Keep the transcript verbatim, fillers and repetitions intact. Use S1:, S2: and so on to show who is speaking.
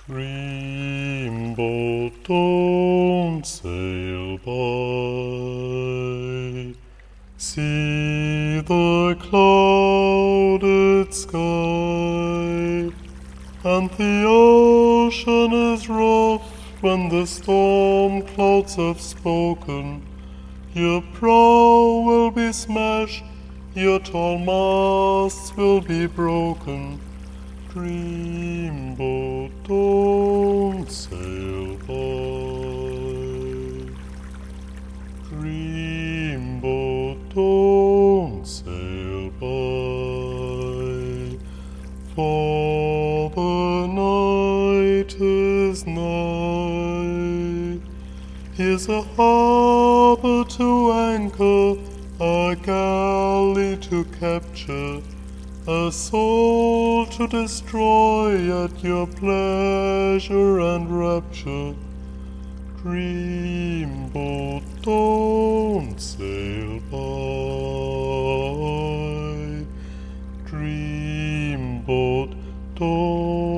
S1: Dreamboat, don't sail by. See the clouded sky, and the ocean is rough when the storm clouds have spoken. Your prow will be smashed, your tall masts will be broken. Dreamboat, don't sail by. Dreamboat, don't sail by. For the night is nigh. Here's a harbor to anchor, a galley to capture, a soul to destroy at your pleasure and rapture. Dreamboat, don't sail by. Dreamboat, don't